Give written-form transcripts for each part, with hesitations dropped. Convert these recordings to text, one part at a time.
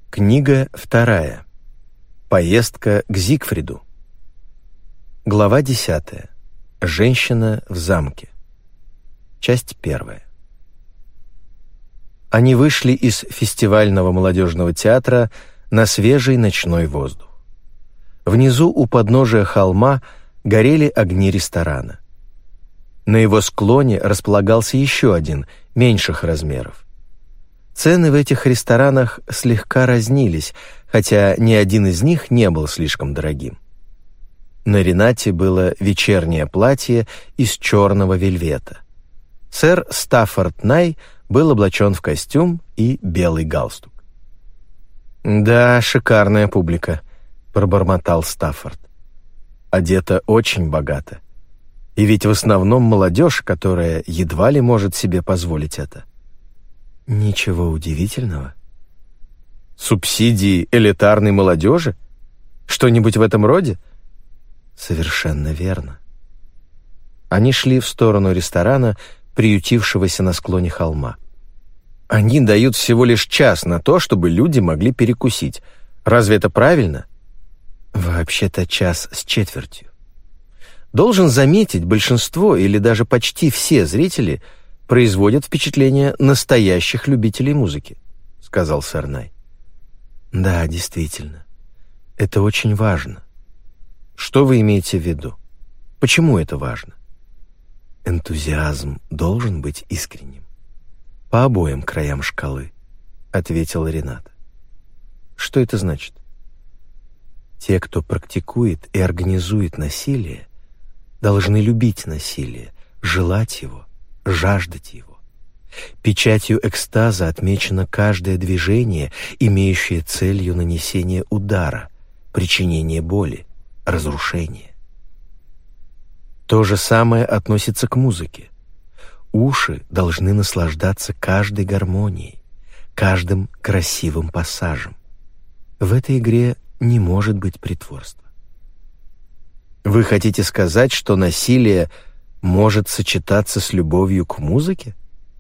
Книга 2. Поездка к Зигфриду. Глава 10. Женщина в замке. Часть 1. Они вышли из фестивального молодежного театра на свежий ночной воздух. Внизу у подножия холма горели огни ресторана. На его склоне располагался еще один, меньших размеров. Цены в этих ресторанах слегка разнились, хотя ни один из них не был слишком дорогим. На Ренате было вечернее платье из черного вельвета. Сэр Стаффорд Най был облачен в костюм и белый галстук. «Да, шикарная публика», — пробормотал Стаффорд. «Одета очень богато. И ведь в основном молодежь, которая едва ли может себе позволить это». «Ничего удивительного». «Субсидии элитарной молодежи? Что-нибудь в этом роде?» «Совершенно верно». Они шли в сторону ресторана, приютившегося на склоне холма. «Они дают всего лишь час на то, чтобы люди могли перекусить. Разве это правильно?» «Вообще-то 1.25 часа. Должен заметить, большинство или даже почти все зрители производят впечатление настоящих любителей музыки», — сказал сэр Най. «Да, действительно. Это очень важно». «Что вы имеете в виду? Почему это важно?» «Энтузиазм должен быть искренним. По обоим краям шкалы», — ответила Рената. «Что это значит?» «Те, кто практикует и организует насилие, должны любить насилие, желать его, жаждать его. Печатью экстаза отмечено каждое движение, имеющее целью нанесение удара, причинение боли, разрушения. То же самое относится к музыке. Уши должны наслаждаться каждой гармонией, каждым красивым пассажем. В этой игре не может быть притворства. Вы хотите сказать, что насилие может сочетаться с любовью к музыке?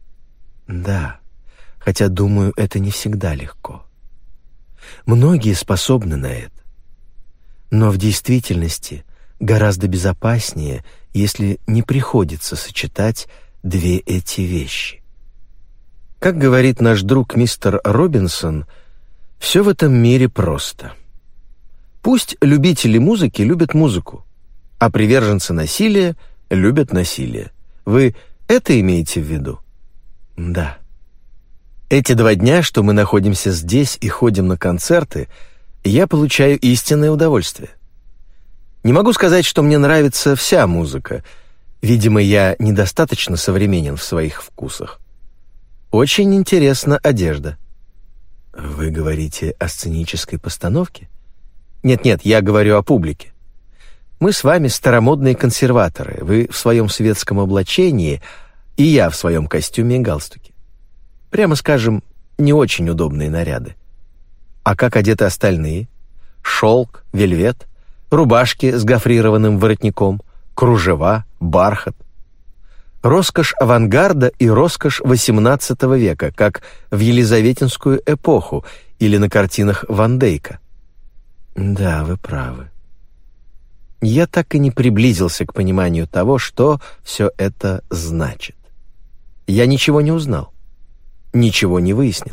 Да, хотя, думаю, это не всегда легко. Многие способны на это. Но в действительности гораздо безопаснее, если не приходится сочетать две эти вещи. Как говорит наш друг мистер Робинсон, все в этом мире просто. Пусть любители музыки любят музыку, а приверженцы насилия любят насилие. Вы это имеете в виду? Да. Эти 2 дня, что мы находимся здесь и ходим на концерты, я получаю истинное удовольствие. Не могу сказать, что мне нравится вся музыка. Видимо, я недостаточно современен в своих вкусах. Очень интересна одежда. Вы говорите о сценической постановке? Нет, я говорю о публике. Мы с вами старомодные консерваторы. Вы в своем светском облачении, и я в своем костюме и галстуке. Прямо скажем, не очень удобные наряды. А как одеты остальные? Шелк, вельвет, рубашки с гофрированным воротником, кружева, бархат. Роскошь авангарда и роскошь XVIII века, как в елизаветинскую эпоху или на картинах Ван Дейка. Да, вы правы. Я так и не приблизился к пониманию того, что все это значит. Я ничего не узнал, ничего не выяснил.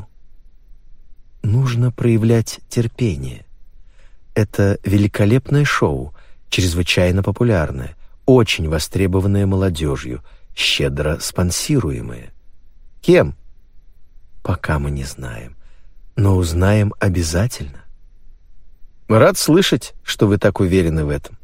Нужно проявлять терпение. Это великолепное шоу, чрезвычайно популярное, очень востребованное молодежью, щедро спонсируемое. Кем? Пока мы не знаем, но узнаем обязательно. Рад слышать, что вы так уверены в этом.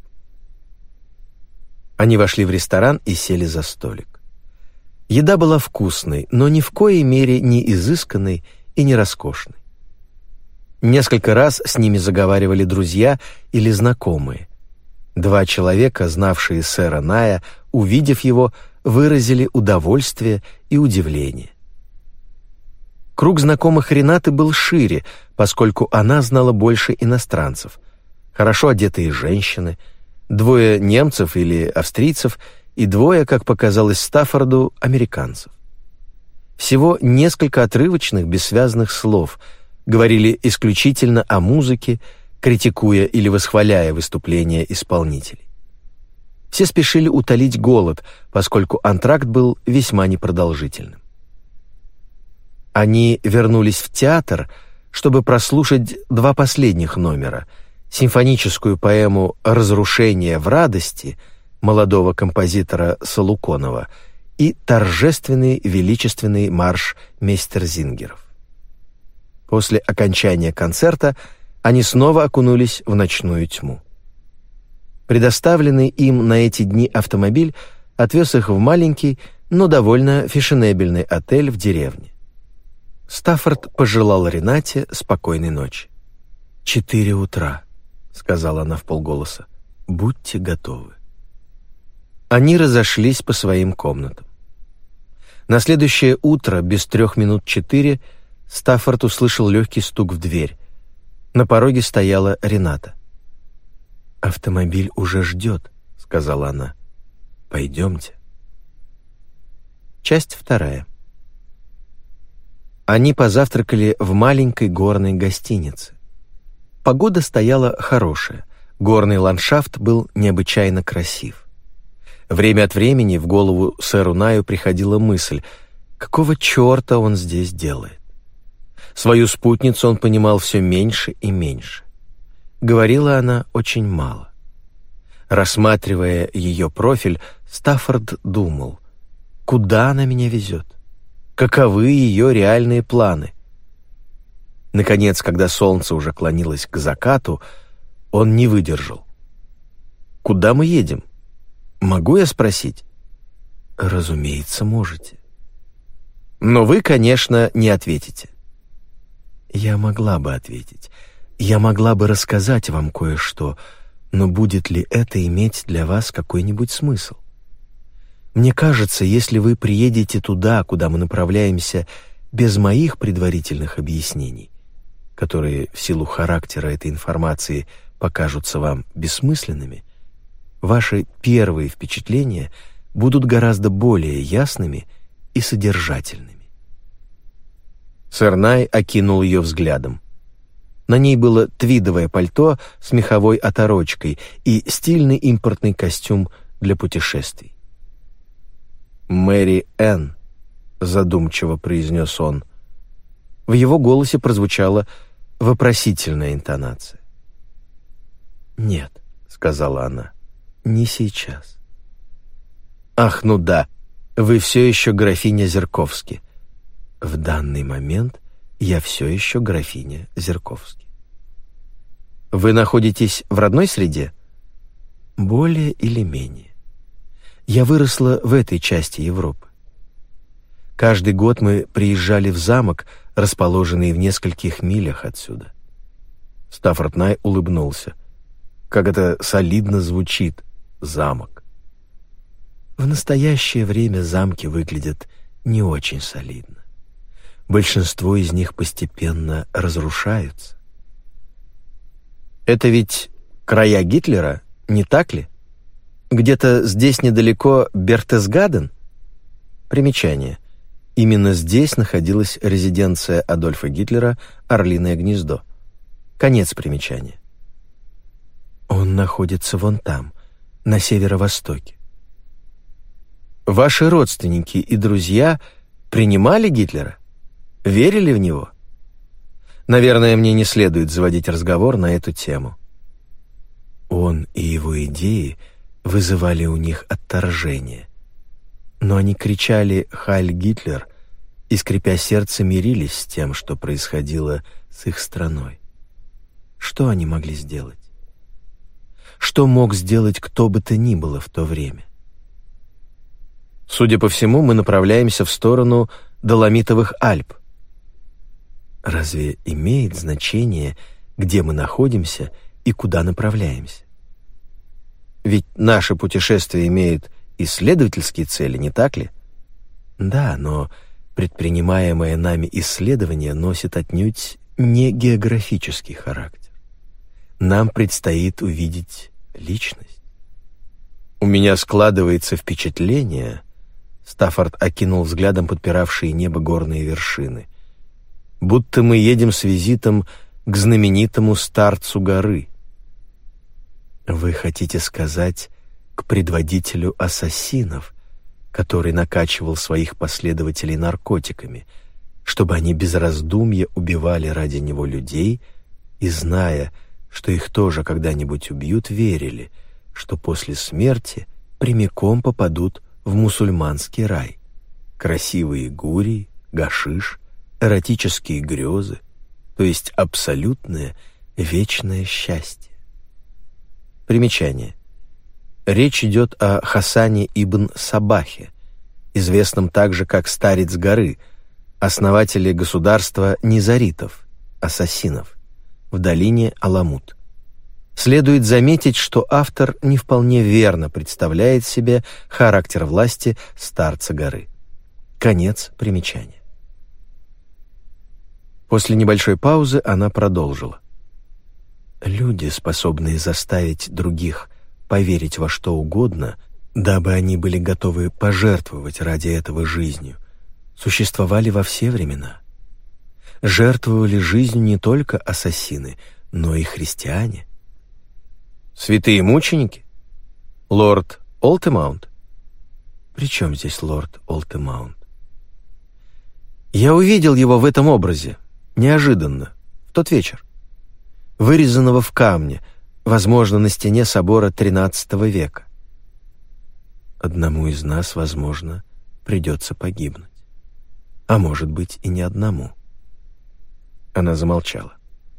Они вошли в ресторан и сели за столик. Еда была вкусной, но ни в коей мере не изысканной и не роскошной. Несколько раз с ними заговаривали друзья или знакомые. 2 человека, знавшие сэра Ная, увидев его, выразили удовольствие и удивление. Круг знакомых Ренаты был шире, поскольку она знала больше иностранцев. Хорошо одетые женщины, 2 немцев или австрийцев и 2, как показалось Стаффорду, американцев. Всего несколько отрывочных, бессвязных слов, говорили исключительно о музыке, критикуя или восхваляя выступления исполнителей. Все спешили утолить голод, поскольку антракт был весьма непродолжительным. Они вернулись в театр, чтобы прослушать 2 последних номера — симфоническую поэму «Разрушение в радости» молодого композитора Салуконова и торжественный величественный марш Мейстерзингеров. После окончания концерта они снова окунулись в ночную тьму. Предоставленный им на эти дни автомобиль отвез их в маленький, но довольно фешенебельный отель в деревне. Стаффорд пожелал Ренате спокойной ночи. 4 утра, сказала она вполголоса. Будьте готовы. Они разошлись по своим комнатам. На следующее утро, без 4:03, Стаффорд услышал легкий стук в дверь. На пороге стояла Рената. «Автомобиль уже ждет», — сказала она. «Пойдемте». Часть 2. Они позавтракали в маленькой горной гостинице. Погода стояла хорошая, горный ландшафт был необычайно красив. Время от времени в голову сэру Наю приходила мысль, какого черта он здесь делает. Свою спутницу он понимал все меньше и меньше. Говорила она очень мало. Рассматривая ее профиль, Стаффорд думал, куда она меня везет? Каковы ее реальные планы? Наконец, когда солнце уже клонилось к закату, он не выдержал. «Куда мы едем? Могу я спросить?» «Разумеется, можете». «Но вы, конечно, не ответите». «Я могла бы ответить. Я могла бы рассказать вам кое-что, но будет ли это иметь для вас какой-нибудь смысл? Мне кажется, если вы приедете туда, куда мы направляемся, без моих предварительных объяснений, которые в силу характера этой информации покажутся вам бессмысленными, ваши первые впечатления будут гораздо более ясными и содержательными». Сэр Най окинул ее взглядом. На ней было твидовое пальто с меховой оторочкой и стильный импортный костюм для путешествий. «Мэри Энн», — задумчиво произнес он. В его голосе прозвучала вопросительная интонация. «Нет», — сказала она, — «не сейчас». «Ах, ну да, вы все еще графиня Зерковски». «В данный момент я все еще графиня Зерковски». «Вы находитесь в родной среде?» «Более или менее. Я выросла в этой части Европы. Каждый год мы приезжали в замок, расположенный в нескольких милях отсюда». Стаффорд Най улыбнулся. «Как это солидно звучит, замок». В настоящее время замки выглядят не очень солидно. Большинство из них постепенно разрушаются. Это ведь края Гитлера, не так ли? Где-то здесь недалеко Бертесгаден? Примечание. Именно здесь находилась резиденция Адольфа Гитлера «Орлиное гнездо». Конец примечания. Он находится вон там, на северо-востоке. Ваши родственники и друзья принимали Гитлера? Верили в него? Наверное, мне не следует заводить разговор на эту тему. Он и его идеи вызывали у них отторжение. Но они кричали «Хайль Гитлер» и, скрипя сердце, мирились с тем, что происходило с их страной. Что они могли сделать? Что мог сделать кто бы то ни было в то время? Судя по всему, мы направляемся в сторону Доломитовых Альп. Разве имеет значение, где мы находимся и куда направляемся? Ведь наше путешествие имеет исследовательские цели, не так ли? Да, но предпринимаемое нами исследование носит отнюдь не географический характер. Нам предстоит увидеть личность. У меня складывается впечатление, Стаффорд окинул взглядом подпиравшие небо горные вершины, будто мы едем с визитом к знаменитому старцу горы». «Вы хотите сказать, к предводителю ассасинов, который накачивал своих последователей наркотиками, чтобы они без раздумья убивали ради него людей и, зная, что их тоже когда-нибудь убьют, верили, что после смерти прямиком попадут в мусульманский рай. Красивые гурии, гашиш, эротические грезы, то есть абсолютное вечное счастье». Примечание. Речь идет о Хасане ибн Сабахе, известном также как «Старец горы», основателе государства низаритов, ассасинов, в долине Аламут. Следует заметить, что автор не вполне верно представляет себе характер власти старца горы. Конец примечания. После небольшой паузы она продолжила. «Люди, способные заставить других поверить во что угодно, дабы они были готовы пожертвовать ради этого жизнью, существовали во все времена. Жертвовали жизнью не только ассасины, но и христиане». «Святые мученики? Лорд Олтемаунт?» «При чем здесь лорд Олтемаунт?» «Я увидел его в этом образе, неожиданно, в тот вечер, вырезанного в камне, возможно, на стене собора XIII века. Одному из нас, возможно, придется погибнуть. А может быть, и не одному». Она замолчала.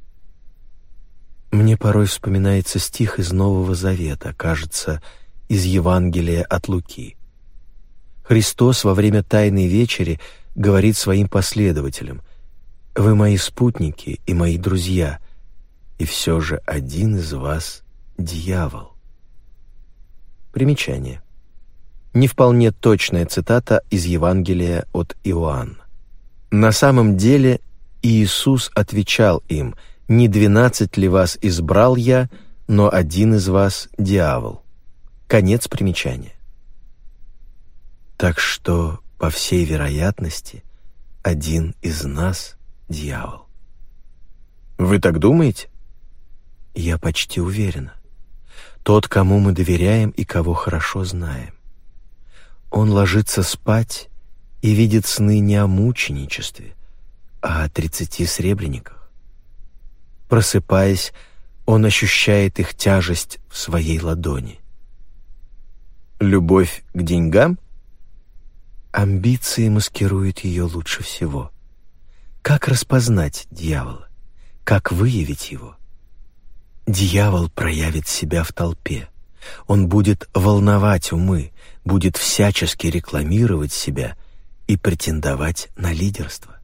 «Мне порой вспоминается стих из Нового Завета, кажется, из Евангелия от Луки. Христос во время Тайной вечери говорит своим последователям: «Вы мои спутники и мои друзья, и все же один из вас — дьявол». Примечание. Не вполне точная цитата из Евангелия от Иоанна. На самом деле Иисус отвечал им: «Не 12 ли вас избрал я, но один из вас — дьявол». Конец примечания. Так что, по всей вероятности, один из нас — дьявол. Вы так думаете? Я почти уверена. Тот, кому мы доверяем и кого хорошо знаем. Он ложится спать и видит сны не о мученичестве, а о 30 сребрениках. Просыпаясь, он ощущает их тяжесть в своей ладони. Любовь к деньгам? Амбиции маскируют ее лучше всего. Как распознать дьявола? Как выявить его? Дьявол проявит себя в толпе. Он будет волновать умы, будет всячески рекламировать себя и претендовать на лидерство.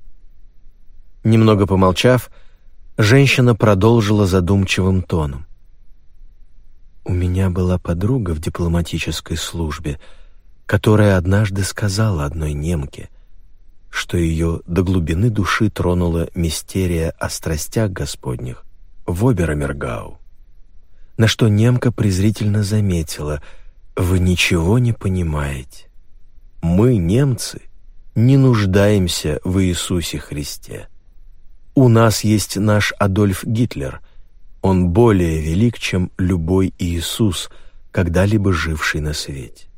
Немного помолчав, женщина продолжила задумчивым тоном. «У меня была подруга в дипломатической службе, которая однажды сказала одной немке, что ее до глубины души тронула мистерия о страстях Господних в Оберамергау. На что немка презрительно заметила: «Вы ничего не понимаете. Мы, немцы, не нуждаемся в Иисусе Христе. У нас есть наш Адольф Гитлер. Он более велик, чем любой Иисус, когда-либо живший на свете».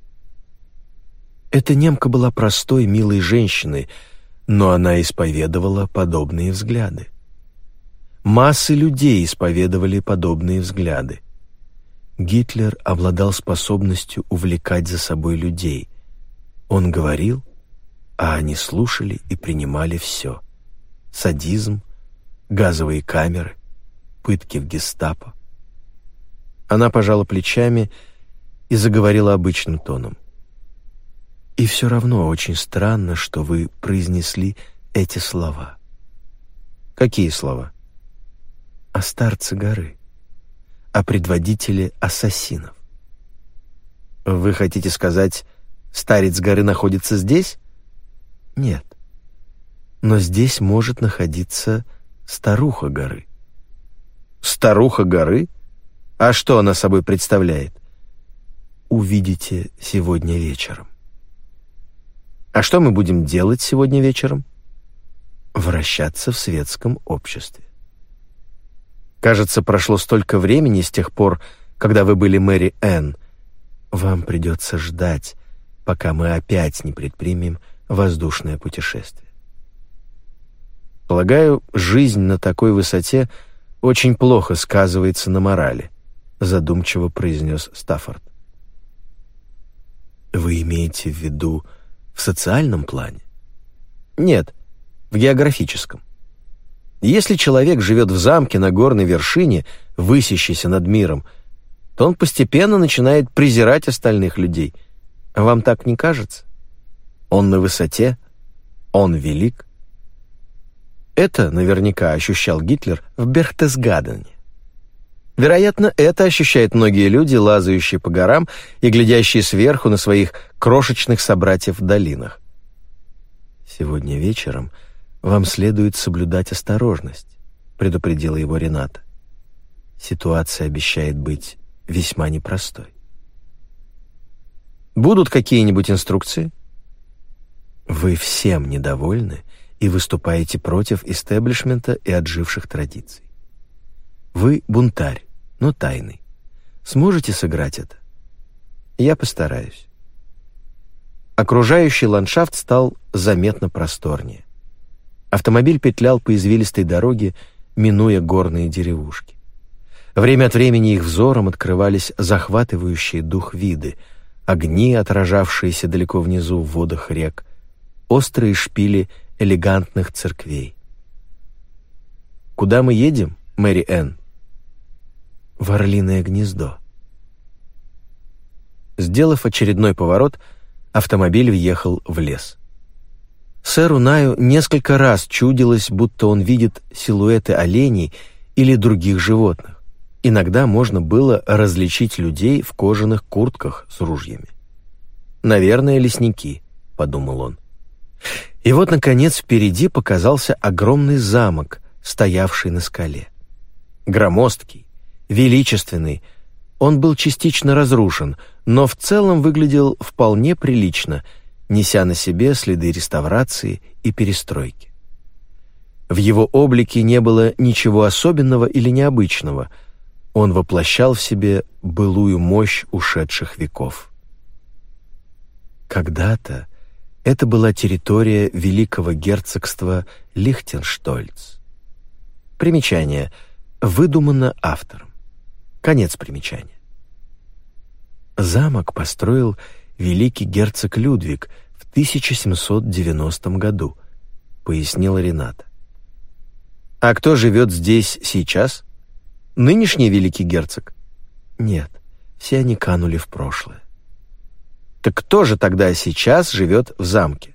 Эта немка была простой, милой женщиной, но она исповедовала подобные взгляды. Массы людей исповедовали подобные взгляды. Гитлер обладал способностью увлекать за собой людей. Он говорил, а они слушали и принимали все. Садизм, газовые камеры, пытки в гестапо. Она пожала плечами и заговорила обычным тоном. «И все равно очень странно, что вы произнесли эти слова». «Какие слова?» «О старце горы, о предводителе ассасинов». «Вы хотите сказать, старец горы находится здесь?» «Нет. Но здесь может находиться старуха горы». «Старуха горы? А что она собой представляет?» «Увидите сегодня вечером». «А что мы будем делать сегодня вечером?» вращаться в светском обществе. Кажется, прошло столько времени с тех пор, когда вы были Мэри Энн. Вам придется ждать, пока мы опять не предпримем воздушное путешествие. Полагаю, жизнь на такой высоте очень плохо сказывается на морали, задумчиво произнес Стаффорд. Вы имеете в виду в социальном плане? Нет, в географическом. Если человек живет в замке на горной вершине, высящейся над миром, то он постепенно начинает презирать остальных людей. Вам так не кажется? Он на высоте, он велик. Это наверняка ощущал Гитлер в Берхтесгадене. Вероятно, это ощущают многие люди, лазающие по горам и глядящие сверху на своих крошечных собратьев в долинах. «Сегодня вечером вам следует соблюдать осторожность», — предупредила его Рената. «Ситуация обещает быть весьма непростой». «Будут какие-нибудь инструкции?» «Вы всем недовольны и выступаете против истеблишмента и отживших традиций. Вы бунтарь, но тайный. Сможете сыграть это?» «Я постараюсь». Окружающий ландшафт стал заметно просторнее. Автомобиль петлял по извилистой дороге, минуя горные деревушки. Время от времени их взором открывались захватывающие дух виды, огни, отражавшиеся далеко внизу в водах рек, острые шпили элегантных церквей. «Куда мы едем, Мэри Энн?» «В Орлиное гнездо». Сделав очередной поворот, автомобиль въехал в лес. Сэру Наю несколько раз чудилось, будто он видит силуэты оленей или других животных. Иногда можно было различить людей в кожаных куртках с ружьями. «Наверное, лесники», — подумал он. И вот, наконец, впереди показался огромный замок, стоявший на скале. Громоздкий, величественный, он был частично разрушен, но в целом выглядел вполне прилично, неся на себе следы реставрации и перестройки. В его облике не было ничего особенного или необычного. Он воплощал в себе былую мощь ушедших веков. Когда-то это была территория Великого герцогства Лихтенштольц. Примечание. Выдумано автором. Конец примечания. Замок построил великий герцог Людвиг в 1790 году, пояснила Рената. А кто живет здесь сейчас? Нынешний великий герцог? Нет, все они канули в прошлое. Так кто же тогда сейчас живет в замке?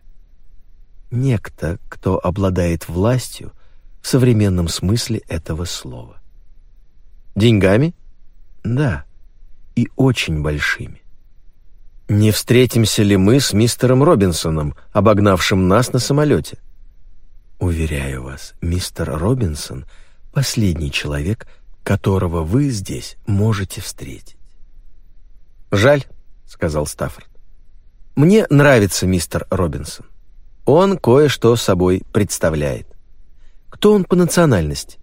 Некто, кто обладает властью в современном смысле этого слова. Деньгами? Да, и очень большими. Не встретимся ли мы с мистером Робинсоном, обогнавшим нас на самолете? Уверяю вас, мистер Робинсон — последний человек, которого вы здесь можете встретить. «Жаль», — сказал Стаффорд. «Мне нравится мистер Робинсон. Он кое-что собой представляет. Кто он по национальности?»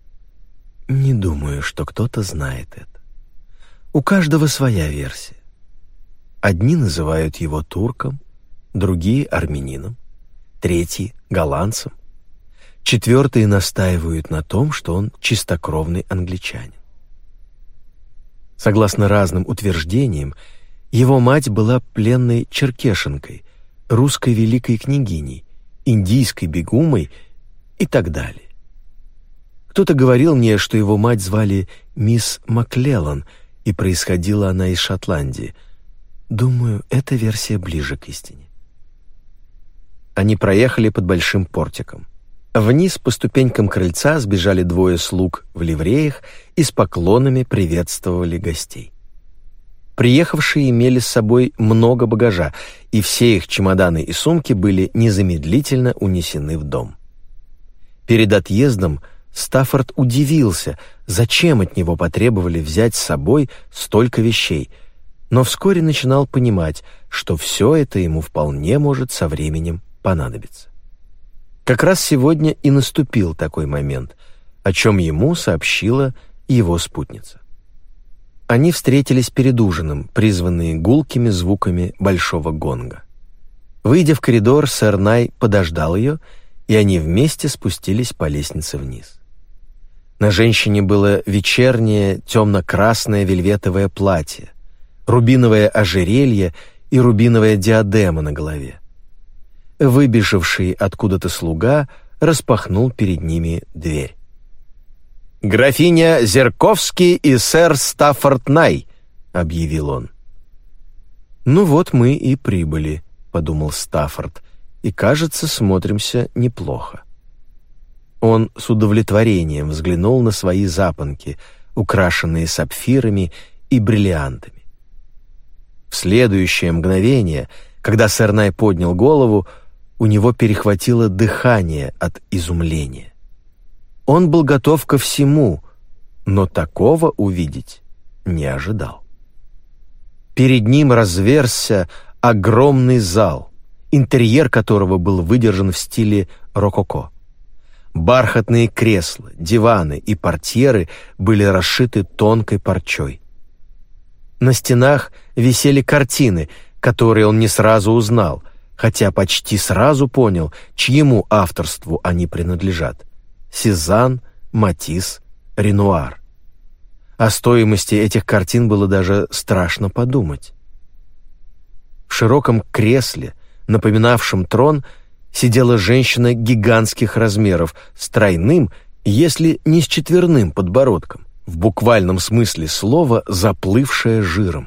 «Не думаю, что кто-то знает это. У каждого своя версия. Одни называют его турком, другие — армянином, третьи — голландцем, четвертые настаивают на том, что он чистокровный англичанин. Согласно разным утверждениям, его мать была пленной черкешенкой, русской великой княгиней, индийской бегумой и так далее. Кто-то говорил мне, что его мать звали мисс Маклеллан, и происходила она из Шотландии. Думаю, эта версия ближе к истине. Они проехали под большим портиком. Вниз по ступенькам крыльца сбежали двое слуг в ливреях и с поклонами приветствовали гостей. Приехавшие имели с собой много багажа, и все их чемоданы и сумки были незамедлительно унесены в дом. Перед отъездом Стаффорд удивился, зачем от него потребовали взять с собой столько вещей, но вскоре начинал понимать, что все это ему вполне может со временем понадобиться. Как раз сегодня и наступил такой момент, о чем ему сообщила его спутница. Они встретились перед ужином, призванные гулкими звуками большого гонга. Выйдя в коридор, сэр Най подождал ее, и они вместе спустились по лестнице вниз. На женщине было вечернее темно-красное вельветовое платье, рубиновое ожерелье и рубиновая диадема на голове. Выбежавший откуда-то слуга распахнул перед ними дверь. «Графиня Зерковский и сэр Стаффорд Най», — объявил он. «Ну вот мы и прибыли», — подумал Стаффорд, «и, кажется, смотримся неплохо». Он с удовлетворением взглянул на свои запонки, украшенные сапфирами и бриллиантами. В следующее мгновение, когда сэр Най поднял голову, у него перехватило дыхание от изумления. Он был готов ко всему, но такого увидеть не ожидал. Перед ним разверзся огромный зал, интерьер которого был выдержан в стиле рококо. Бархатные кресла, диваны и портьеры были расшиты тонкой парчой. На стенах висели картины, которые он не сразу узнал, хотя почти сразу понял, чьему авторству они принадлежат: Сезанн, Матисс, Ренуар. О стоимости этих картин было даже страшно подумать. В широком кресле, напоминавшем трон, сидела женщина гигантских размеров с тройным, если не с четверным подбородком, в буквальном смысле слова заплывшая жиром.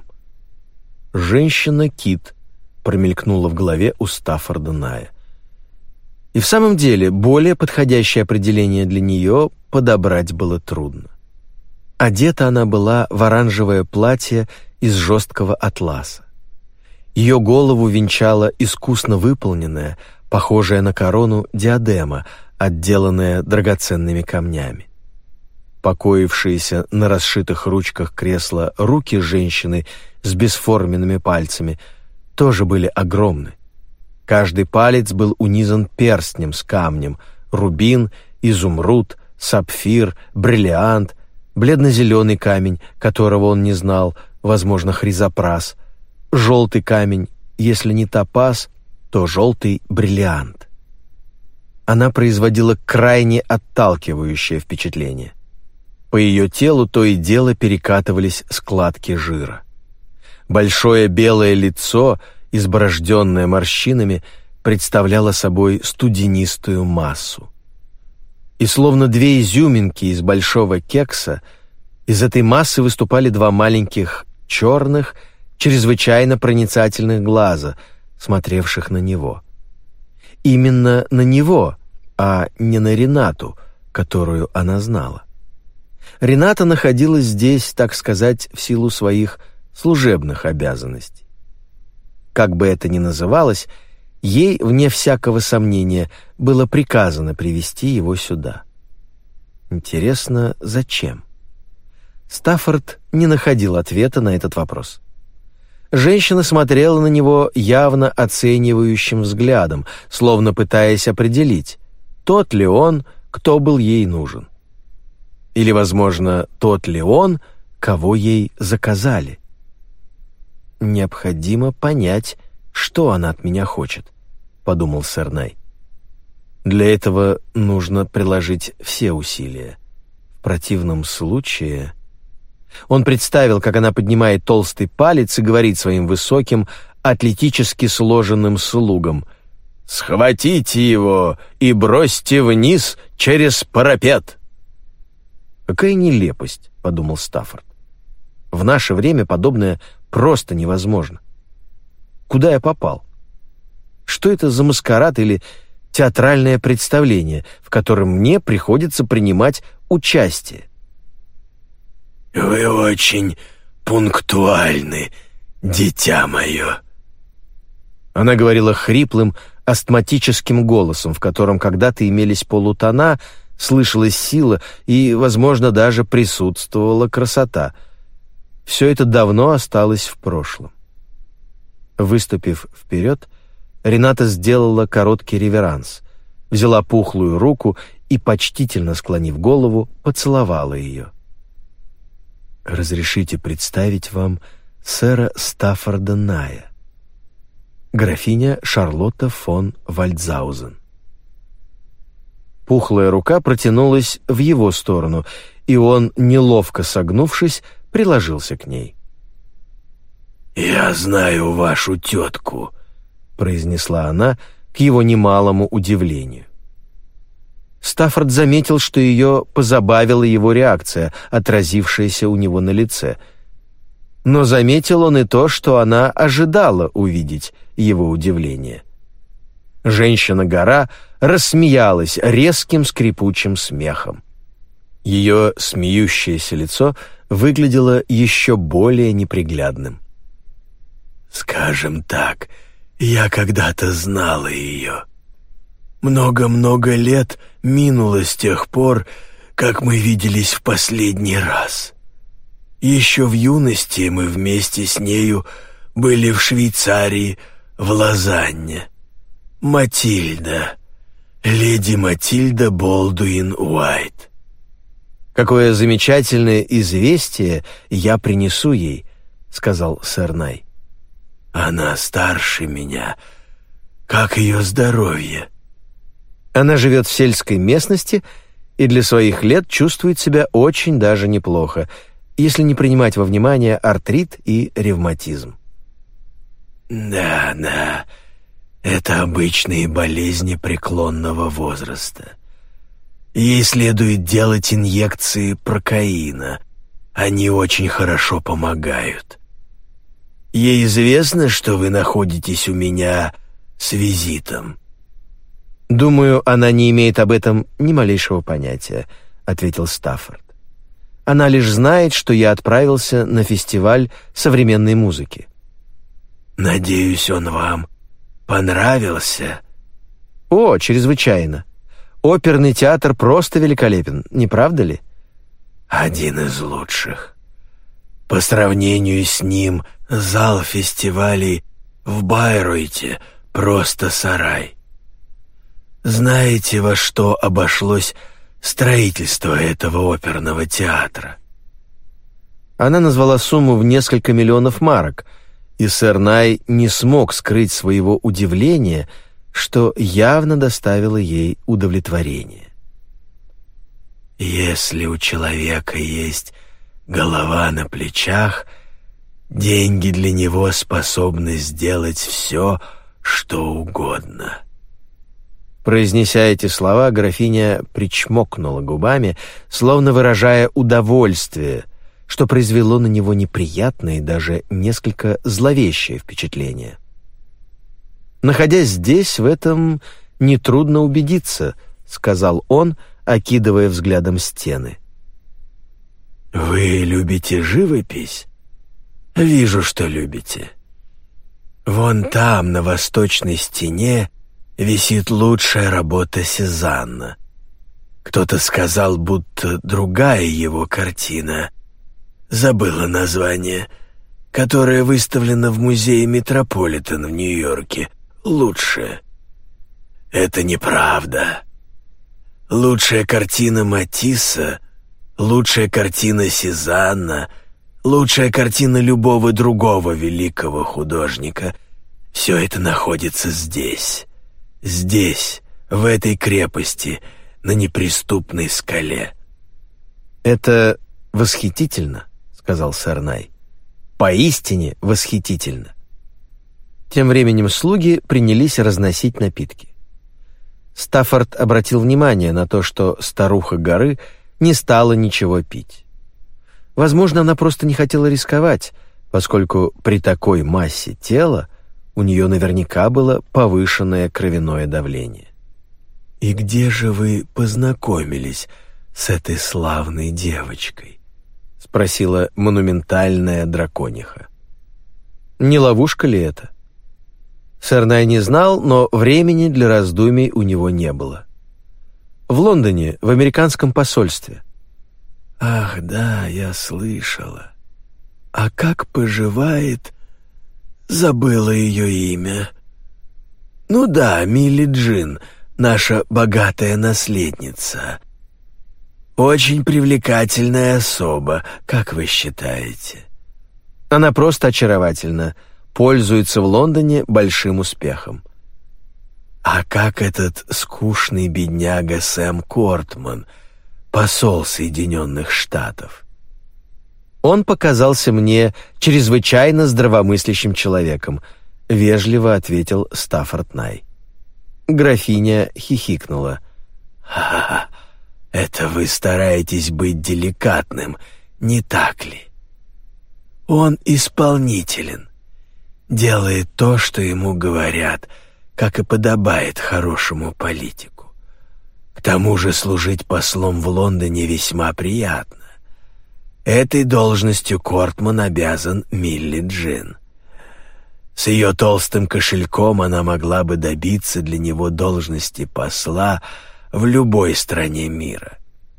«Женщина-кит» промелькнула в голове у Стаффорда Ная. И в самом деле более подходящее определение для нее подобрать было трудно. Одета она была в оранжевое платье из жесткого атласа. Ее голову венчала искусно выполненная, похожая на корону, диадема, отделанная драгоценными камнями. Покоившиеся на расшитых ручках кресла руки женщины с бесформенными пальцами тоже были огромны. Каждый палец был унизан перстнем с камнем: рубин, изумруд, сапфир, бриллиант, бледно-зеленый камень, которого он не знал, возможно, хризопрас, желтый камень, если не топаз, то желтый бриллиант. Она производила крайне отталкивающее впечатление. По ее телу то и дело перекатывались складки жира. Большое белое лицо, изборожденное морщинами, представляло собой студенистую массу. И словно две изюминки из большого кекса, из этой массы выступали два маленьких черных, чрезвычайно проницательных глаза, смотревших на него. Именно на него, а не на Ренату, которую она знала. Рената находилась здесь, так сказать, в силу своих служебных обязанностей. Как бы это ни называлось, ей, вне всякого сомнения, было приказано привести его сюда. Интересно, зачем? Стаффорд не находил ответа на этот вопрос. Женщина смотрела на него явно оценивающим взглядом, словно пытаясь определить, тот ли он, кто был ей нужен. Или, возможно, тот ли он, кого ей заказали. «Необходимо понять, что она от меня хочет», — подумал сэр Най. «Для этого нужно приложить все усилия. В противном случае...» Он представил, как она поднимает толстый палец и говорит своим высоким, атлетически сложенным слугам: «Схватите его и бросьте вниз через парапет!» «Какая нелепость», — подумал Стаффорд. «В наше время подобное просто невозможно. Куда я попал? Что это за маскарад или театральное представление, в котором мне приходится принимать участие?» «Вы очень пунктуальны, дитя мое». Она говорила хриплым, астматическим голосом, в котором когда-то имелись полутона, слышалась сила и, возможно, даже присутствовала красота. Все это давно осталось в прошлом. Выступив вперед, Рената сделала короткий реверанс. взяла пухлую руку и, почтительно склонив голову, поцеловала ее. «Разрешите представить вам сэра Стаффорда Ная, графиня Шарлотта фон Вальдзаузен». Пухлая рука протянулась в его сторону, и он, неловко согнувшись, приложился к ней. «Я знаю вашу тетку», — произнесла она к его немалому удивлению. Стаффорд заметил, что ее позабавила его реакция, отразившаяся у него на лице. Но заметил он и то, что она ожидала увидеть его удивление. Женщина-гора рассмеялась резким скрипучим смехом. Ее смеющееся лицо выглядело еще более неприглядным. «Скажем так, я когда-то знала ее. Много-много лет минуло с тех пор, как мы виделись в последний раз. Еще в юности мы вместе с нею были в Швейцарии, в Лозанне. Матильда, леди Матильда Болдуин-Уайт». «Какое замечательное известие я принесу ей», — сказал сэр Най. «Она старше меня. Как ее здоровье?» «Она живет в сельской местности и для своих лет чувствует себя очень даже неплохо, если не принимать во внимание артрит и ревматизм». «Да, это обычные болезни преклонного возраста. Ей следует делать инъекции прокаина. Они очень хорошо помогают. Ей известно, что вы находитесь у меня с визитом?» «Думаю, она не имеет об этом ни малейшего понятия», — ответил Стаффорд. «Она лишь знает, что я отправился на фестиваль современной музыки». «Надеюсь, он вам понравился?» «О, чрезвычайно. Оперный театр просто великолепен, не правда ли?» «Один из лучших. По сравнению с ним зал фестивалей в Байройте просто сарай. Знаете, во что обошлось строительство этого оперного театра?» Она назвала сумму в несколько миллионов марок, и сэр Най не смог скрыть своего удивления, что явно доставило ей удовлетворение. «Если у человека есть голова на плечах, деньги для него способны сделать все, что угодно». Произнеся эти слова, графиня причмокнула губами, словно выражая удовольствие, что произвело на него неприятное и даже несколько зловещее впечатление. «Находясь здесь, в этом нетрудно убедиться», — сказал он, окидывая взглядом стены. «Вы любите живопись? Вижу, что любите. Вон там, на восточной стене, висит лучшая работа Сезанна. Кто-то сказал, будто другая его картина, забыла название, которая выставлена в музее Метрополитен в Нью-Йорке, лучше. Это неправда. Лучшая картина Матисса, лучшая картина Сезанна, лучшая картина любого другого великого художника — все это находится здесь, в этой крепости, на неприступной скале». «Это восхитительно», — сказал сэр Най. «Поистине восхитительно». Тем временем слуги принялись разносить напитки. Стаффорд обратил внимание на то, что старуха горы не стала ничего пить. Возможно, она просто не хотела рисковать, поскольку при такой массе тела у нее наверняка было повышенное кровяное давление. «И где же вы познакомились с этой славной девочкой?» — спросила монументальная дракониха. Не ловушка ли это? Сэр Най не знал, но времени для раздумий у него не было. В Лондоне, в американском посольстве. «Ах, да, я слышала. А как поживает...» Забыла ее имя. «Ну да, Милли Джин. наша богатая наследница. Очень привлекательная особа, как вы считаете?» Она просто очаровательна, пользуется в Лондоне большим успехом. «А как этот скучный бедняга Сэм Кортман, посол Соединенных Штатов?» Он показался мне чрезвычайно здравомыслящим человеком, вежливо ответил Стаффорд Най. Графиня хихикнула. «Ха-ха, это вы стараетесь быть деликатным, не так ли? Он исполнителен, делает то, что ему говорят, как и подобает хорошему политику. К тому же служить послом в Лондоне весьма приятно. Этой должностью Кортман обязан Милли Джин. С ее толстым кошельком она могла бы добиться для него должности посла в любой стране мира.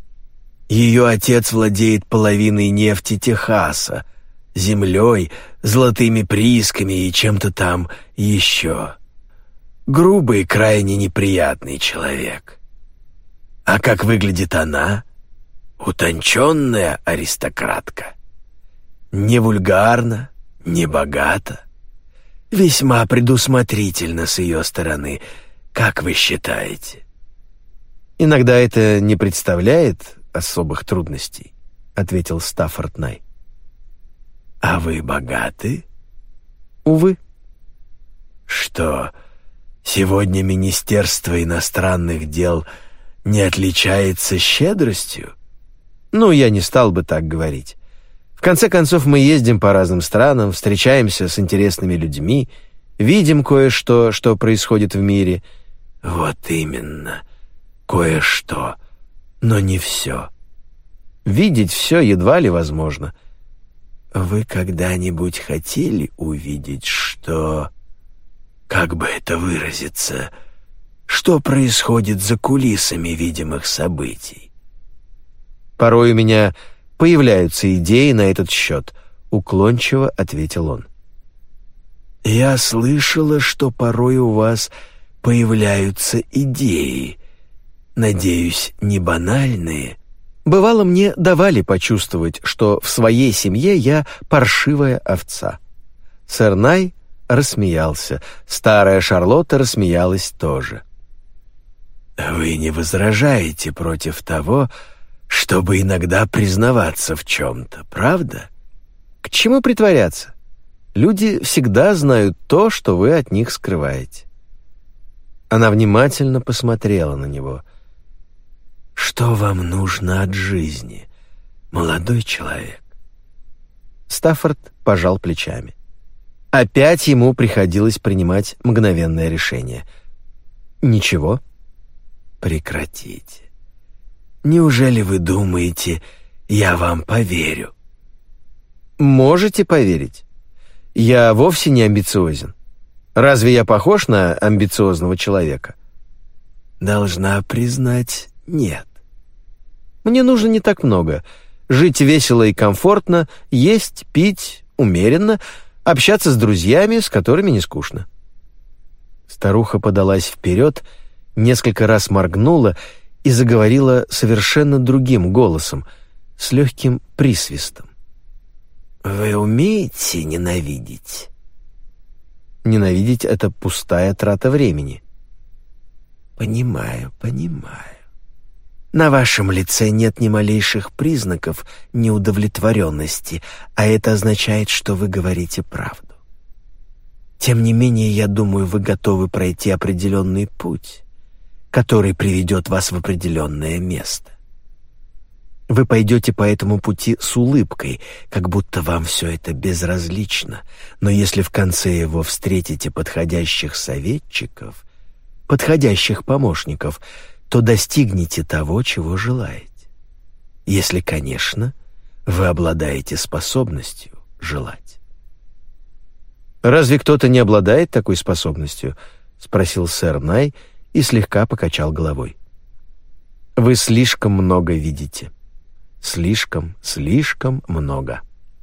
Ее отец владеет половиной нефти Техаса, землей, золотыми приисками и чем-то там еще. Грубый и крайне неприятный человек. А как выглядит она? Утонченная аристократка. Не вульгарна, не богата. Весьма предусмотрительно с ее стороны, как вы считаете?» «Иногда это не представляет особых трудностей», — ответил Стаффорд Най. «А вы богаты?» «Увы». «Что, сегодня Министерство иностранных дел не отличается щедростью?» «Ну, я не стал бы так говорить. В конце концов, мы ездим по разным странам, встречаемся с интересными людьми, видим кое-что, что происходит в мире». «Вот именно, кое-что, но не все». «Видеть все едва ли возможно». «Вы когда-нибудь хотели увидеть, что... как бы это выразиться... что происходит за кулисами видимых событий?» «Порой у меня появляются идеи на этот счет», — уклончиво ответил он. «Я слышала, что порой у вас появляются идеи. Надеюсь, не банальные?» Бывало, мне давали почувствовать, что в своей семье я паршивая овца. Сэр Най рассмеялся. Старая Шарлотта рассмеялась тоже. «Вы не возражаете против того, чтобы иногда признаваться в чем-то, правда?» «К чему притворяться? Люди всегда знают то, что вы от них скрываете». Она внимательно посмотрела на него. «Что вам нужно от жизни, молодой человек?» Стаффорд пожал плечами. Опять ему приходилось принимать мгновенное решение. «Ничего». «Прекратите. Неужели вы думаете, я вам поверю?» «Можете поверить. Я вовсе не амбициозен. Разве я похож на амбициозного человека?» «Должна признать, нет». «Мне нужно не так много. Жить весело и комфортно, есть, пить умеренно, общаться с друзьями, с которыми не скучно». Старуха подалась вперед, несколько раз моргнула и заговорила совершенно другим голосом, с легким присвистом. «Вы умеете ненавидеть?» «Ненавидеть — это пустая трата времени». «Понимаю, понимаю. На вашем лице нет ни малейших признаков неудовлетворенности, а это означает, что вы говорите правду. Тем не менее, я думаю, вы готовы пройти определенный путь, который приведет вас в определенное место. Вы пойдете по этому пути с улыбкой, как будто вам все это безразлично, но если в конце его встретите подходящих советчиков, подходящих помощников, то достигнете того, чего желаете. Если, конечно, вы обладаете способностью желать». «Разве кто-то не обладает такой способностью?» — спросил сэр Най и слегка покачал головой. «Вы слишком много видите. Слишком много».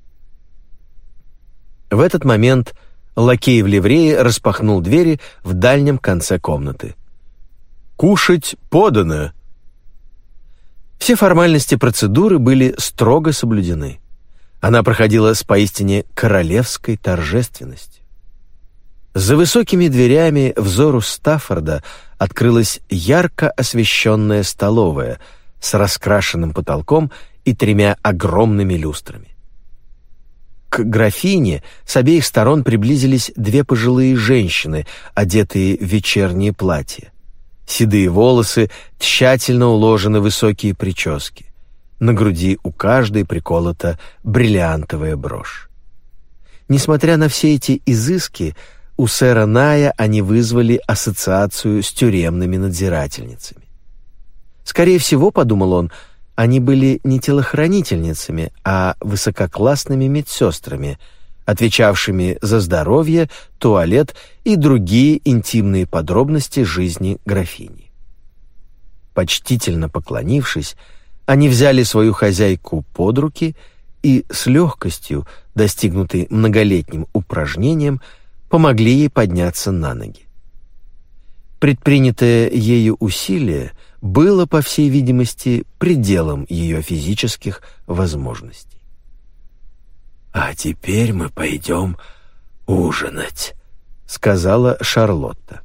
В этот момент лакей в ливрее распахнул двери в дальнем конце комнаты. Кушать подано!» Все формальности процедуры были строго соблюдены. Она проходила с поистине королевской торжественностью. За высокими дверями взору Стаффорда открылась ярко освещенная столовая с раскрашенным потолком и 3 огромными люстрами. К графине с обеих сторон приблизились 2 пожилые женщины, одетые в вечерние платья. Седые волосы тщательно уложены в высокие прически. На груди у каждой приколота бриллиантовая брошь. Несмотря на все эти изыски, у сэра Ная они вызвали ассоциацию с тюремными надзирательницами. Скорее всего, подумал он, они были не телохранительницами, а высококлассными медсестрами, отвечавшими за здоровье, туалет и другие интимные подробности жизни графини. Почтительно поклонившись, они взяли свою хозяйку под руки и с легкостью, достигнутой многолетним упражнением, помогли ей подняться на ноги. Предпринятое ею усилие было, по всей видимости, пределом ее физических возможностей. «А теперь мы пойдем ужинать», — сказала Шарлотта.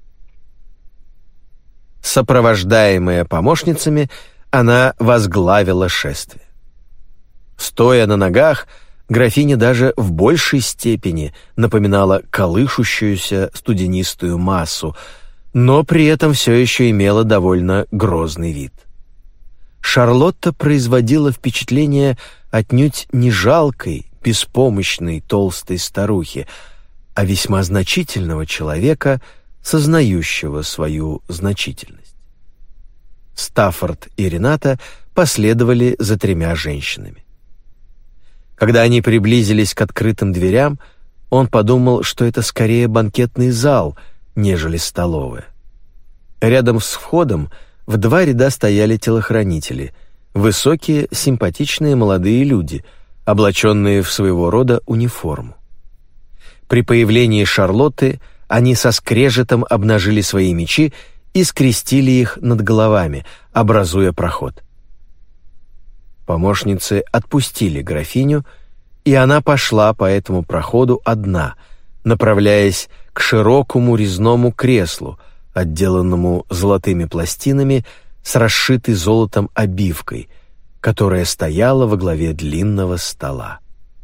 Сопровождаемая помощницами, она возглавила шествие. Стоя на ногах, графиня даже в большей степени напоминала колышущуюся студенистую массу, но при этом все еще имела довольно грозный вид. Шарлотта производила впечатление отнюдь не жалкой, беспомощной толстой старухи, а весьма значительного человека, сознающего свою значительность. Стаффорд и Рената последовали за 3 женщинами. Когда они приблизились к открытым дверям, он подумал, что это скорее банкетный зал, нежели столовая. Рядом с входом в 2 ряда стояли телохранители, высокие, симпатичные молодые люди, облаченные в своего рода униформу. При появлении Шарлотты они со скрежетом обнажили свои мечи и скрестили их над головами, образуя проход. Помощницы отпустили графиню, и она пошла по этому проходу одна, направляясь к широкому резному креслу, отделанному золотыми пластинами с расшитой золотом обивкой, которая стояла во главе длинного стола.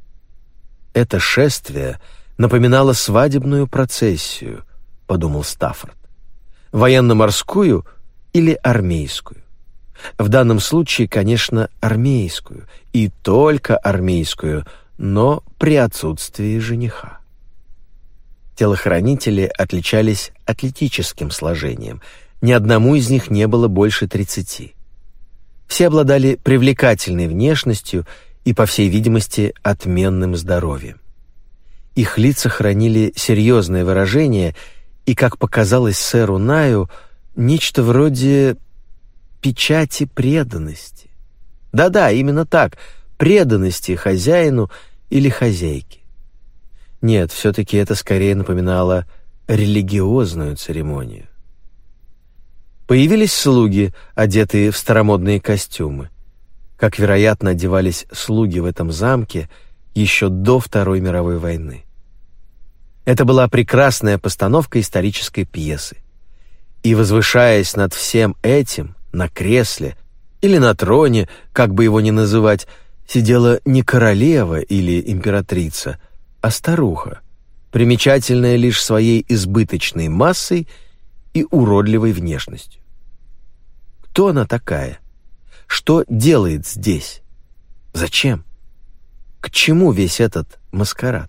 Это шествие напоминало свадебную процессию, подумал Стаффорд, военно-морскую или армейскую. В данном случае, конечно, армейскую, и только армейскую, но при отсутствии жениха. Телохранители отличались атлетическим сложением, ни одному из них не было больше 30. Все обладали привлекательной внешностью и, по всей видимости, отменным здоровьем. Их лица хранили серьезное выражение и, как показалось сэру Наю, нечто вроде печати преданности. Да-да, именно так, преданности хозяину или хозяйке. Нет, все-таки это скорее напоминало религиозную церемонию. Появились слуги, одетые в старомодные костюмы. Как, вероятно, одевались слуги в этом замке еще до Второй мировой войны. Это была прекрасная постановка исторической пьесы. И, возвышаясь над всем этим, на кресле или на троне, как бы его ни называть, сидела не королева или императрица, а старуха, примечательная лишь своей избыточной массой и уродливой внешностью. Кто она такая? Что делает здесь? Зачем? К чему весь этот маскарад?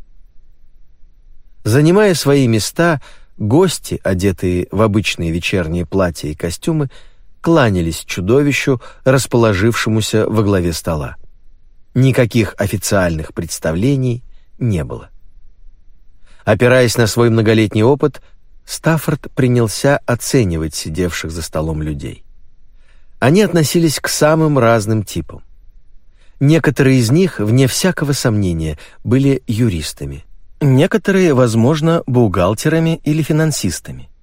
Занимая свои места, гости, одетые в обычные вечерние платья и костюмы, кланялись чудовищу, расположившемуся во главе стола. Никаких официальных представлений не было. Опираясь на свой многолетний опыт, Стаффорд принялся оценивать сидевших за столом людей. Они относились к самым разным типам. Некоторые из них, вне всякого сомнения, были юристами. Некоторые, возможно, бухгалтерами или финансистами.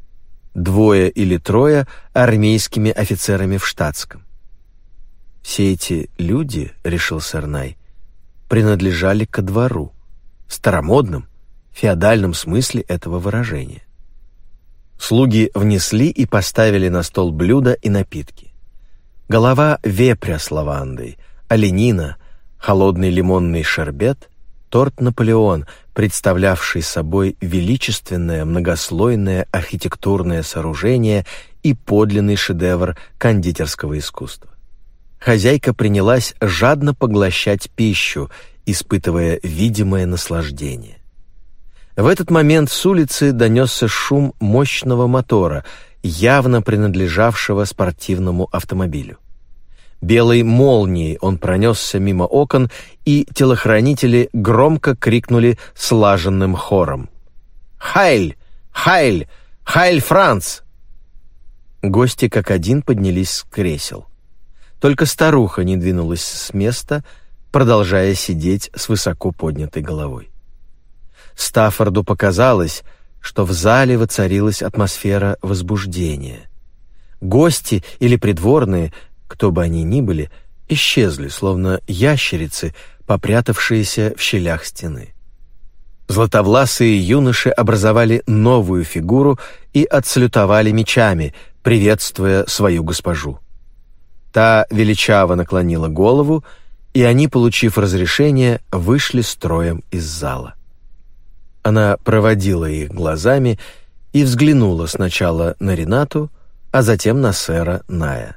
2 или 3 армейскими офицерами в штатском. Все эти люди, решил сэр Най, принадлежали ко двору, в старомодном, феодальном смысле этого выражения. Слуги внесли и поставили на стол блюда и напитки. Голова вепря с лавандой, оленина, холодный лимонный шербет, торт «Наполеон», представлявший собой величественное многослойное архитектурное сооружение и подлинный шедевр кондитерского искусства. Хозяйка принялась жадно поглощать пищу, испытывая видимое наслаждение. В этот момент с улицы донесся шум мощного мотора, явно принадлежавшего спортивному автомобилю. Белой молнией он пронесся мимо окон, и телохранители громко крикнули слаженным хором: «Хайль! Хайль! Хайль, Франц!» Гости как один поднялись с кресел. Только старуха не двинулась с места, продолжая сидеть с высоко поднятой головой. Стаффорду показалось, что в зале воцарилась атмосфера возбуждения. Гости или придворные, кто бы они ни были, исчезли, словно ящерицы, попрятавшиеся в щелях стены. Златовласые юноши образовали новую фигуру и отсалютовали мечами, приветствуя свою госпожу. Та величаво наклонила голову, и они, получив разрешение, вышли строем из зала. Она проводила их глазами и взглянула сначала на Ренату, а затем на сэра Ная.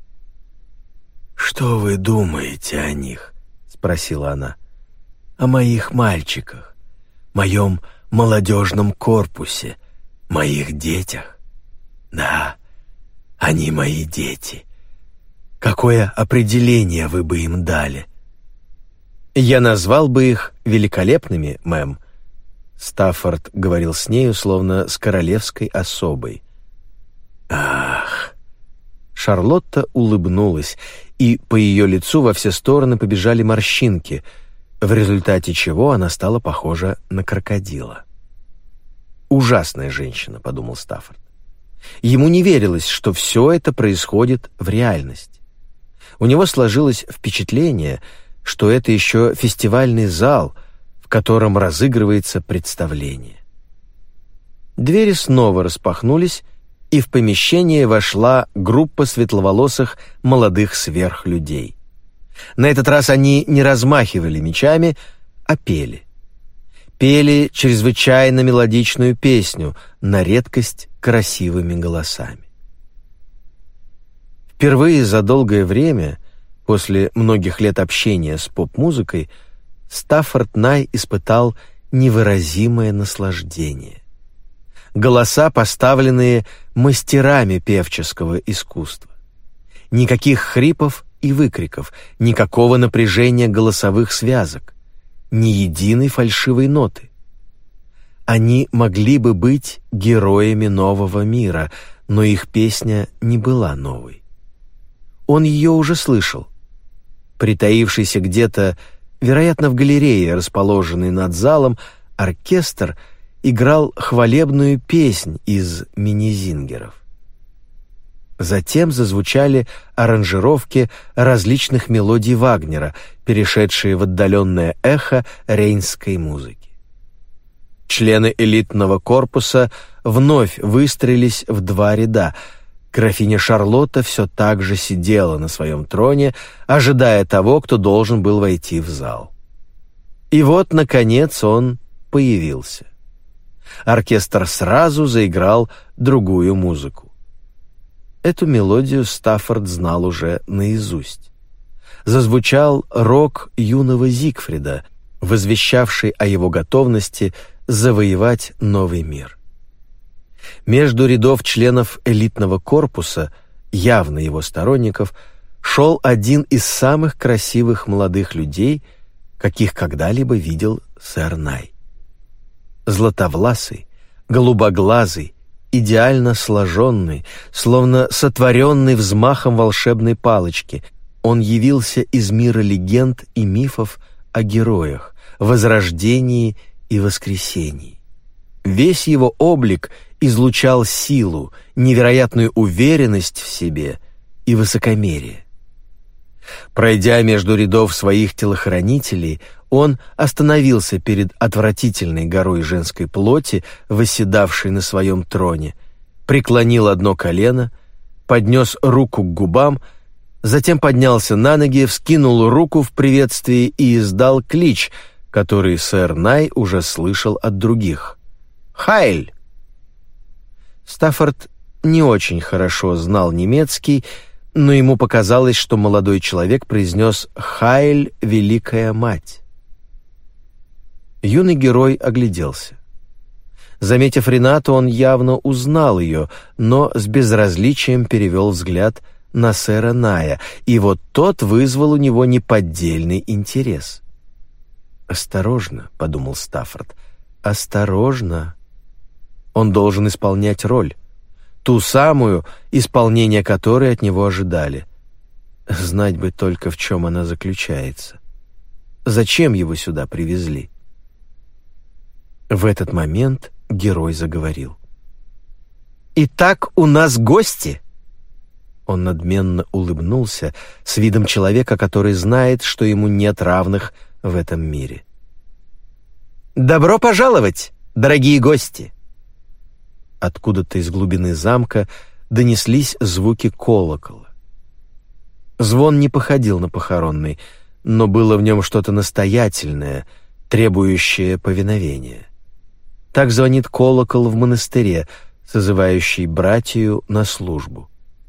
«Что вы думаете о них?» — спросила она. «О моих мальчиках, моем молодежном корпусе, моих детях? Да, они мои дети. Какое определение вы бы им дали?» «Я назвал бы их великолепными, мэм». Стаффорд говорил с нею, словно с королевской особой. «Ах!» Шарлотта улыбнулась, и по ее лицу во все стороны побежали морщинки, в результате чего она стала похожа на крокодила. «Ужасная женщина», — подумал Стаффорд. Ему не верилось, что все это происходит в реальности. У него сложилось впечатление, что это еще фестивальный зал, в котором разыгрывается представление. Двери снова распахнулись, и в помещение вошла группа светловолосых молодых сверхлюдей. На этот раз они не размахивали мечами, а пели. Пели чрезвычайно мелодичную песню, на редкость красивыми голосами. Впервые за долгое время, после многих лет общения с поп-музыкой, Стаффорд Най испытал невыразимое наслаждение. Голоса, поставленные мастерами певческого искусства. Никаких хрипов и выкриков, никакого напряжения голосовых связок, ни единой фальшивой ноты. Они могли бы быть героями нового мира, но их песня не была новой. Он ее уже слышал. Притаившийся где-то, вероятно, в галерее, расположенной над залом, оркестр играл хвалебную песнь из минезингеров. Затем зазвучали аранжировки различных мелодий Вагнера, перешедшие в отдаленное эхо рейнской музыки. Члены элитного корпуса вновь выстроились в 2 ряда. Графиня Шарлотта все так же сидела на своем троне, ожидая того, кто должен был войти в зал. И вот, наконец, он появился. Оркестр сразу заиграл другую музыку. Эту мелодию Стаффорд знал уже наизусть. Зазвучал рок юного Зигфрида, возвещавший о его готовности завоевать новый мир. Между рядов членов элитного корпуса, явно его сторонников, шел один из самых красивых молодых людей, каких когда-либо видел сэр Най. Златовласый, голубоглазый, идеально сложенный, словно сотворенный взмахом волшебной палочки, он явился из мира легенд и мифов о героях, возрождении и воскресении. Весь его облик излучал силу, невероятную уверенность в себе и высокомерие. Пройдя между рядов своих телохранителей, он остановился перед отвратительной горой женской плоти, восседавшей на своем троне, преклонил одно колено, поднес руку к губам, затем поднялся на ноги, вскинул руку в приветствии и издал клич, который сэр Най уже слышал от других. «Хайль!» Стаффорд не очень хорошо знал немецкий, но ему показалось, что молодой человек произнес «Хайль, Великая Мать». Юный герой огляделся. Заметив Ренату, он явно узнал ее, но с безразличием перевел взгляд на сэра Ная, и вот тот вызвал у него неподдельный интерес. «Осторожно», — подумал Стаффорд, — «осторожно». Он должен исполнять роль, ту самую, исполнение которой от него ожидали. Знать бы только, в чем она заключается. Зачем его сюда привезли? В этот момент герой заговорил. «Итак, у нас гости!» Он надменно улыбнулся с видом человека, который знает, что ему нет равных в этом мире. «Добро пожаловать, дорогие гости!» Откуда-то из глубины замка донеслись звуки колокола. Звон не походил на похоронный, но было в нем что-то настоятельное, требующее повиновения. Так звонит колокол в монастыре, созывающий братью на службу.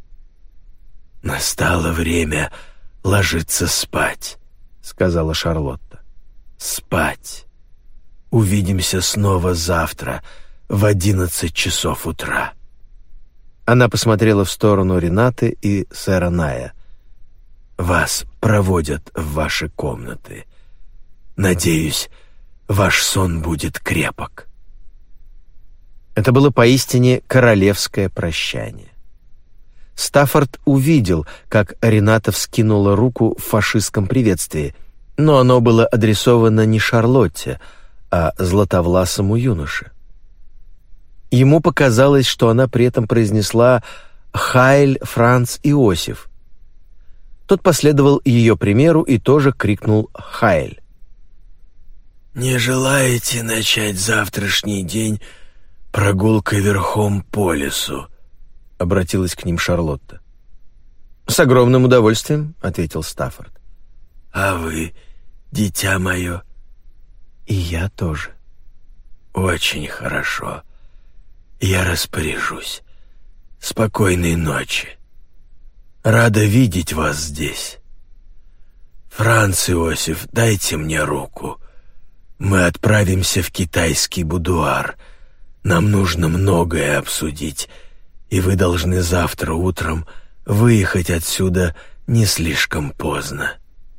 «Настало время ложиться спать», — сказала Шарлотта. «Спать. Увидимся снова завтра в 11 часов утра». Она посмотрела в сторону Ренаты и сэра Ная. «Вас проводят в ваши комнаты. Надеюсь, ваш сон будет крепок». Это было поистине королевское прощание. Стаффорд увидел, как Рената вскинула руку в фашистском приветствии, но оно было адресовано не Шарлотте, а златовласому юноше. Ему показалось, что она при этом произнесла «Хайль, Франц Иосиф». Тот последовал ее примеру и тоже крикнул «Хайль». «Не желаете начать завтрашний день прогулкой верхом по лесу?» — обратилась к ним Шарлотта. «С огромным удовольствием», — ответил Стаффорд. «А вы, дитя мое?» «И я тоже». «Очень хорошо. Я распоряжусь. Спокойной ночи. Рада видеть вас здесь. Франц Иосиф, дайте мне руку. Мы отправимся в китайский будуар. Нам нужно многое обсудить, и вы должны завтра утром выехать отсюда не слишком поздно».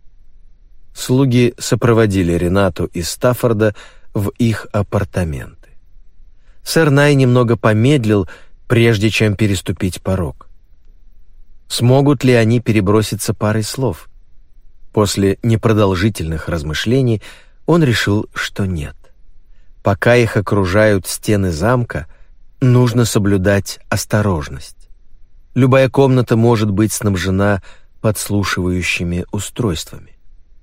Слуги сопроводили Ренату и Стаффорда в их апартаменты. Сэр Най немного помедлил, прежде чем переступить порог. Смогут ли они переброситься парой слов? После непродолжительных размышлений он решил, что нет. Пока их окружают стены замка, нужно соблюдать осторожность. Любая комната может быть снабжена подслушивающими устройствами.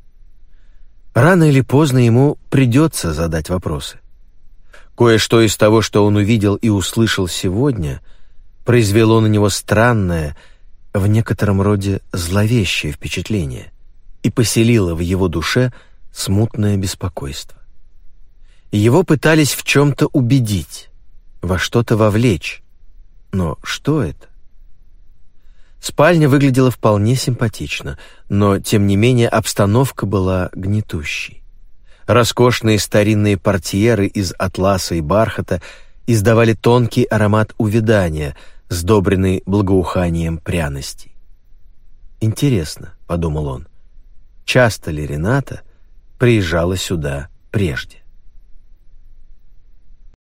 Рано или поздно ему придется задать вопросы. Кое-что из того, что он увидел и услышал сегодня, произвело на него странное, в некотором роде зловещее впечатление и поселило в его душе смутное беспокойство. Его пытались в чем-то убедить, во что-то вовлечь. Но что это? Спальня выглядела вполне симпатично, но, тем не менее, обстановка была гнетущей. Роскошные старинные портьеры из атласа и бархата издавали тонкий аромат увядания, сдобренный благоуханием пряностей. «Интересно», — подумал он, — «часто ли Рената приезжала сюда прежде?»